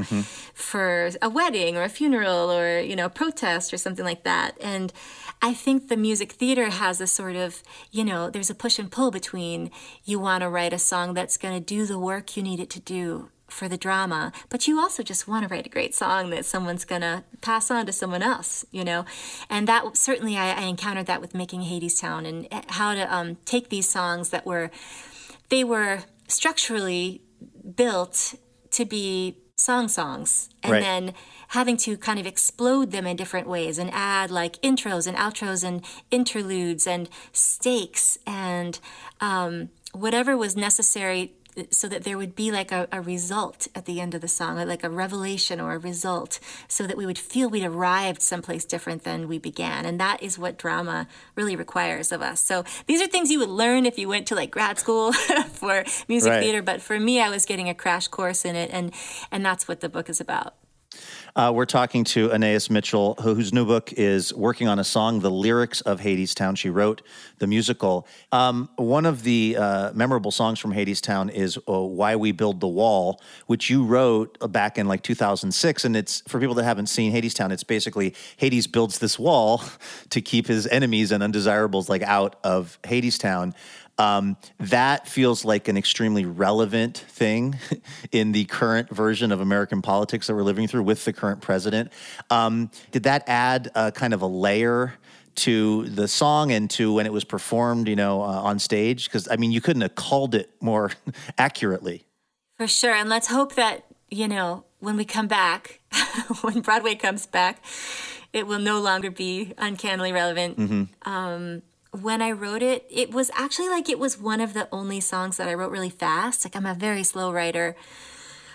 for a wedding or a funeral or, a protest or something like that. And I think the music theater has a sort of, there's a push and pull between you want to write a song that's going to do the work you need it to do for the drama, but you also just want to write a great song that someone's going to pass on to someone else, And that certainly I encountered that with making Hadestown, and how to take these songs that were structurally built to be songs, and right, then having to kind of explode them in different ways and add like intros and outros and interludes and stakes and whatever was necessary so that there would be like a result at the end of the song, like a revelation or a result, so that we would feel we'd arrived someplace different than we began. And that is what drama really requires of us. So these are things you would learn if you went to like grad school for music theater. But for me, I was getting a crash course in it. And that's what the book is about. We're talking to Anais Mitchell, whose new book is working on a song, The Lyrics of Hadestown. She wrote the musical. One of the memorable songs from Hadestown is Why We Build the Wall, which you wrote back in like 2006. And it's, for people that haven't seen Hadestown, it's basically Hades builds this wall to keep his enemies and undesirables like out of Hadestown. That feels like an extremely relevant thing in the current version of American politics that we're living through with the current president. Did that add kind of a layer to the song and to when it was performed, on stage? Because, you couldn't have called it more accurately. For sure. And let's hope that, when we come back, when Broadway comes back, it will no longer be uncannily relevant. When I wrote it, it was actually like it was one of the only songs that I wrote really fast. Like, I'm a very slow writer.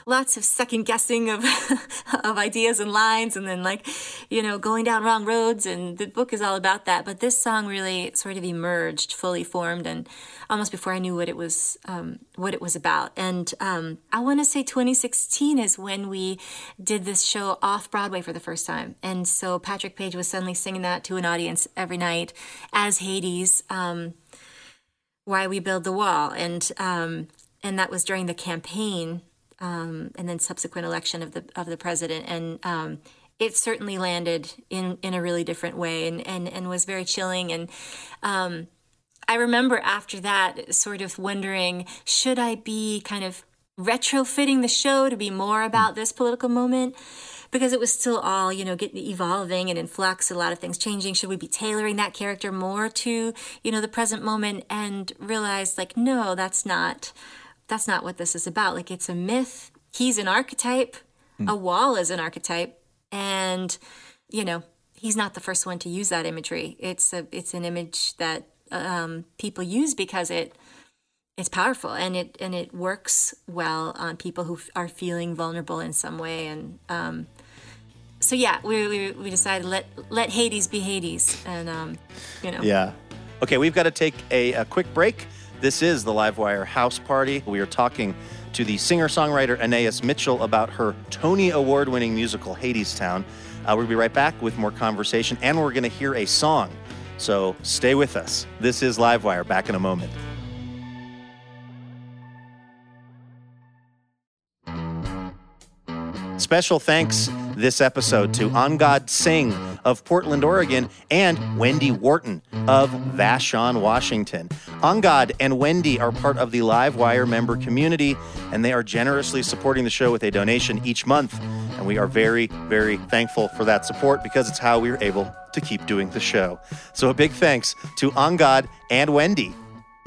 lots of second guessing of of ideas and lines, and then going down wrong roads. And the book is all about that. But this song really sort of emerged, fully formed, and almost before I knew what it was about. And I want to say 2016 is when we did this show off Broadway for the first time. And so Patrick Page was suddenly singing that to an audience every night as Hades, Why We Build the Wall. And that was during the campaign and then subsequent election of the president. And it certainly landed in a really different way and was very chilling. And I remember after that sort of wondering, should I be kind of retrofitting the show to be more about this political moment? Because it was still all, evolving and in flux, a lot of things changing. Should we be tailoring that character more to, the present moment? And realized, no, that's not what this is about. It's a myth. He's an archetype. A wall is an archetype. And, he's not the first one to use that imagery. It's an image that people use because it's powerful and it works well on people who are feeling vulnerable in some way. And so yeah, we decided let Hades be Hades, and Yeah. Okay, we've got to take a quick break. This is the Livewire House Party. We are talking to the singer-songwriter Anais Mitchell about her Tony Award-winning musical Hadestown. We'll be right back with more conversation, and we're going to hear a song. So stay with us. This is Livewire. Back in a moment. Special thanks this episode to Angad Singh of Portland, Oregon, and Wendy Wharton of Vashon, Washington. Angad and Wendy are part of the Livewire member community, and they are generously supporting the show with a donation each month. And we are very, very thankful for that support because it's how we are able to keep doing the show. So a big thanks to Angad and Wendy.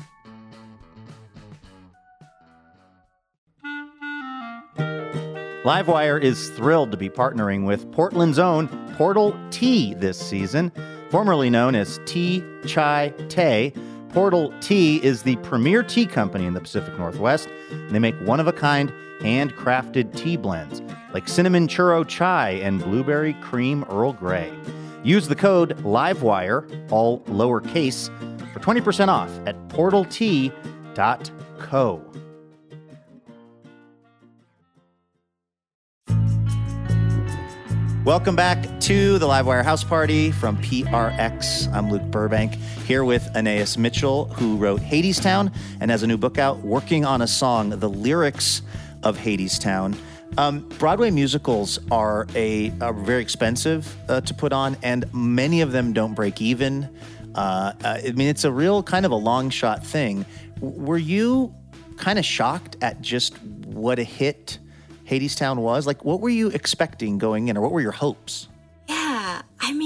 Livewire is thrilled to be partnering with Portland's own Portal Tea this season. Formerly known as Tea Chai Tay, Portal Tea is the premier tea company in the Pacific Northwest. And they make one-of-a-kind, handcrafted tea blends like cinnamon churro chai and blueberry cream Earl Grey. Use the code LIVEWIRE, all lowercase, for 20% off at portaltea.co. Welcome back to the Livewire House Party from PRX. I'm Luke Burbank, here with Anais Mitchell, who wrote Hadestown and has a new book out, working on a song, the lyrics of Hadestown. Broadway musicals are very expensive to put on, and many of them don't break even. It's a real kind of a long shot thing. Were you kind of shocked at just what a hit Hadestown was? What were you expecting going in, or what were your hopes? Yeah,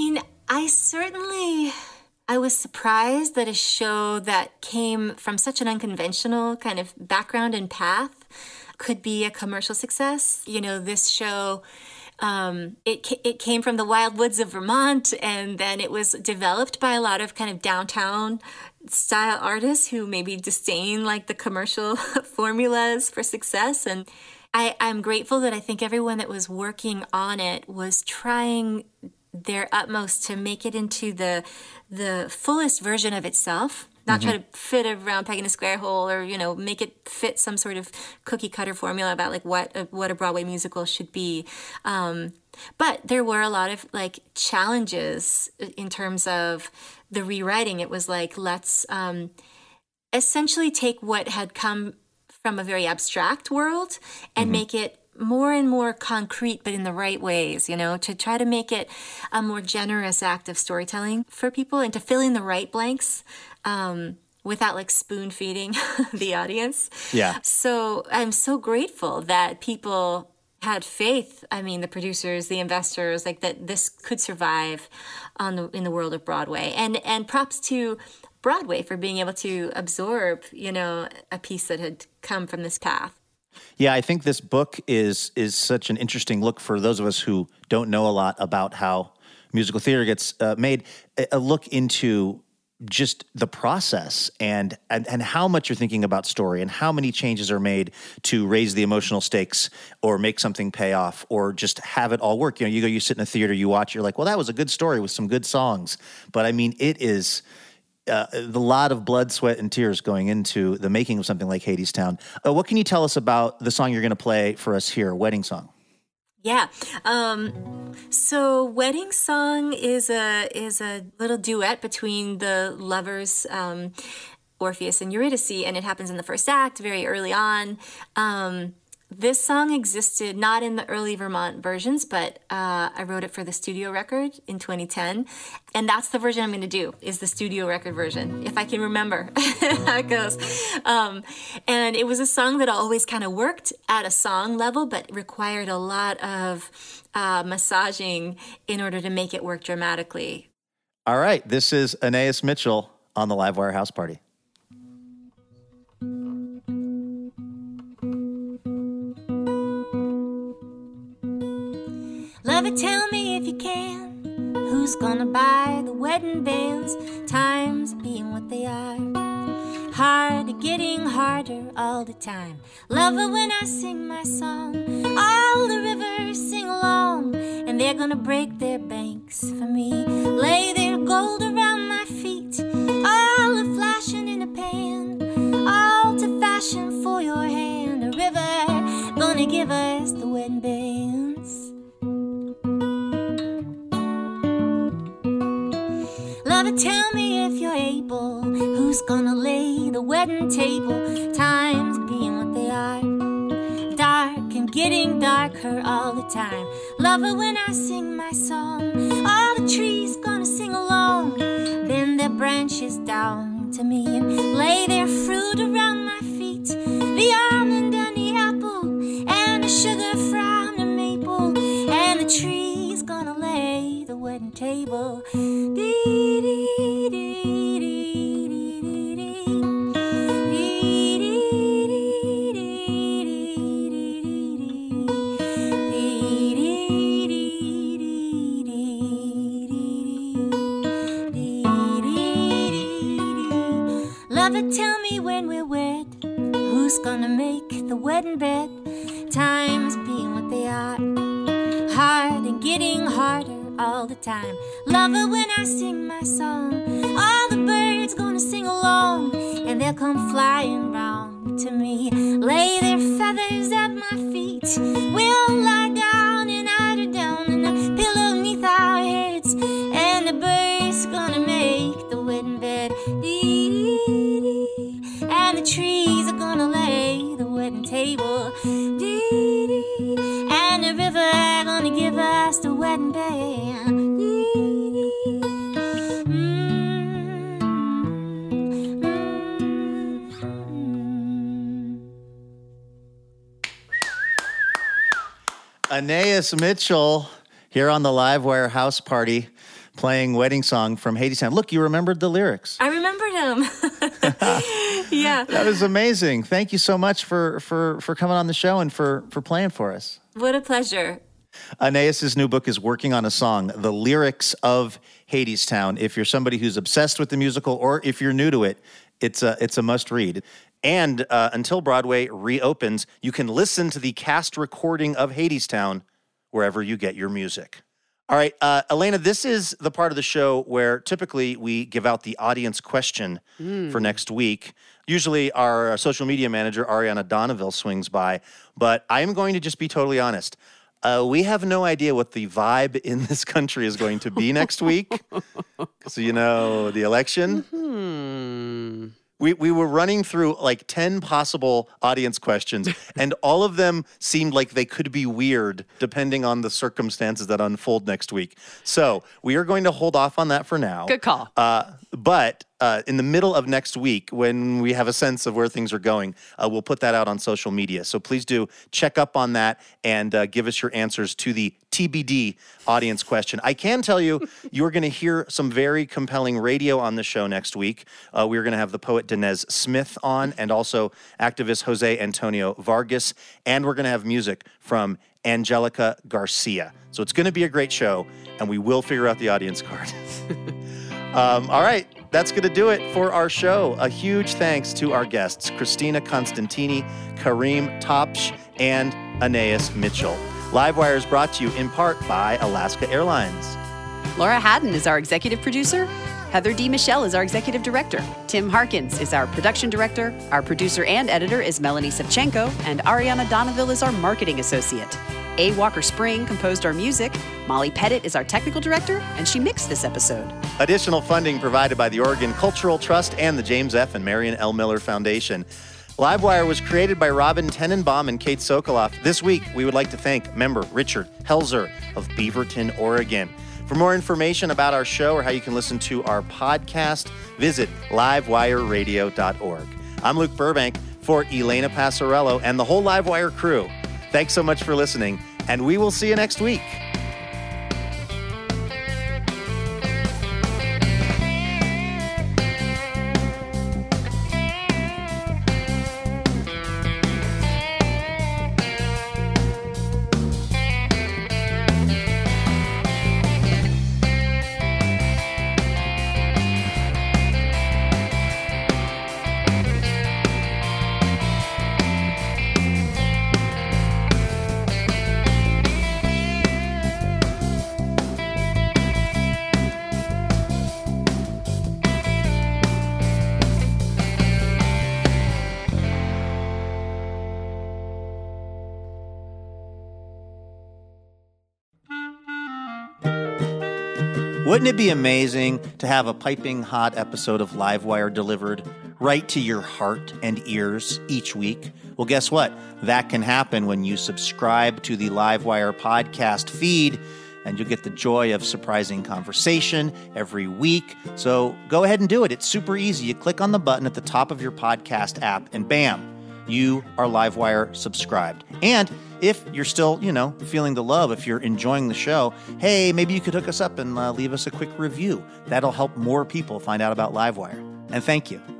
I was surprised that a show that came from such an unconventional kind of background and path could be a commercial success. This show, it came from the wild woods of Vermont, and then it was developed by a lot of kind of downtown style artists who maybe disdain the commercial formulas for success. And I'm grateful that I think everyone that was working on it was trying their utmost to make it into the fullest version of itself, not try to fit a round peg in a square hole, or make it fit some sort of cookie cutter formula about what a Broadway musical should be. But there were a lot of challenges in terms of the rewriting. It was let's essentially take what had come from a very abstract world and make it more and more concrete, but in the right ways, to try to make it a more generous act of storytelling for people and to fill in the right blanks without spoon feeding the audience. Yeah. So I'm so grateful that people had faith. The producers, the investors, that this could survive in the world of Broadway. And props to Broadway for being able to absorb, a piece that had come from this path. Yeah, I think this book is such an interesting look for those of us who don't know a lot about how musical theater gets made. A look into just the process and how much you're thinking about story and how many changes are made to raise the emotional stakes or make something pay off or just have it all work. You know, you sit in a theater, you watch, you're like, well, that was a good story with some good songs. But I mean, it is the lot of blood, sweat, and tears going into the making of something like Hadestown. What can you tell us about the song you're going to play for us here, Wedding Song? Yeah. So Wedding Song is a little duet between the lovers, Orpheus and Eurydice, and it happens in the first act very early on. This song existed not in the early Vermont versions, but I wrote it for the studio record in 2010. And that's the version I'm going to do, is the studio record version, if I can remember how it goes. And it was a song that always kind of worked at a song level, but required a lot of massaging in order to make it work dramatically. All right. This is Anais Mitchell on the Livewire House Party. Lover, tell me if you can, who's gonna buy the wedding bands? Times being what they are, hard, getting harder all the time. Lover, when I sing my song, all the rivers sing along, and they're gonna break their banks for me, lay their gold around my feet, all a flashing in a pan, all to fashion for your hand. A river gonna give us the wedding bands. Lover, tell me if you're able, who's gonna lay the wedding table? Times being what they are, dark and getting darker all the time. Lover, when I sing my song, all the trees gonna sing along, bend their branches down to me and lay their fruit around my feet. The almond and the apple and the sugar from the maple, and the trees gonna lay the wedding table. Lover, tell me when we're wed, who's gonna make the wedding bed? Times being what they are, hard and getting harder all the time. Lover, when I sing my song, all the birds gonna sing along, and they'll come flying round to me, lay their feathers at my feet. We'll lie down and eider down in a pillow beneath our heads, and the birds gonna make the wedding bed. And the trees are gonna lay the wedding table. And the river gonna give us the wedding band. Anais Mitchell here on the Livewire House Party playing Wedding Song from Hadestown. Look, you remembered the lyrics. I remembered them. Yeah. That was amazing. Thank you so much for coming on the show and for playing for us. What a pleasure. Anais's new book is working on a song, The Lyrics of Hadestown. If you're somebody who's obsessed with the musical or if you're new to it, it's a must read. And until Broadway reopens, you can listen to the cast recording of Hadestown wherever you get your music. All right, Elena, this is the part of the show where typically we give out the audience question for next week. Usually our social media manager, Ariana Donneville, swings by, but I am going to just be totally honest. We have no idea what the vibe in this country is going to be next week. So, you know, the election. We were running through like 10 possible audience questions, and all of them seemed like they could be weird depending on the circumstances that unfold next week. So we are going to hold off on that for now. Good call. But in the middle of next week, when we have a sense of where things are going, we'll put that out on social media. So please do check up on that and give us your answers to the TBD audience question. I can tell you, you're going to hear some very compelling radio on the show next week. We're going to have the poet Dinez Smith on, and also activist Jose Antonio Vargas. And we're going to have music from Angelica Garcia. So it's going to be a great show, and we will figure out the audience card. All right. that's going to do it for our show. A huge thanks to our guests, Christina Constantini, Kareem Topsh, and Anais Mitchell. Livewire is brought to you in part by Alaska Airlines. Laura Haddon is our executive producer. Heather D. Michelle is our executive director. Tim Harkins is our production director. Our producer and editor is Melanie Sevchenko, and Ariana Donaville is our marketing associate. A. Walker Spring composed our music. Molly Pettit is our technical director, and she mixed this episode. Additional funding provided by the Oregon Cultural Trust and the James F. and Marion L. Miller Foundation. Livewire was created by Robin Tenenbaum and Kate Sokoloff. This week, we would like to thank member Richard Helzer of Beaverton, Oregon. For more information about our show or how you can listen to our podcast, visit livewireradio.org. I'm Luke Burbank for Elena Passarello and the whole Livewire crew. Thanks so much for listening, and we will see you next week. Wouldn't it be amazing to have a piping hot episode of Livewire delivered right to your heart and ears each week? Well, guess what? That can happen when you subscribe to the Livewire podcast feed, and you'll get the joy of surprising conversation every week. So go ahead and do it. It's super easy. You click on the button at the top of your podcast app, and bam, you are Livewire subscribed. And if you're still, feeling the love, if you're enjoying the show, hey, maybe you could hook us up and leave us a quick review. That'll help more people find out about Livewire. And thank you.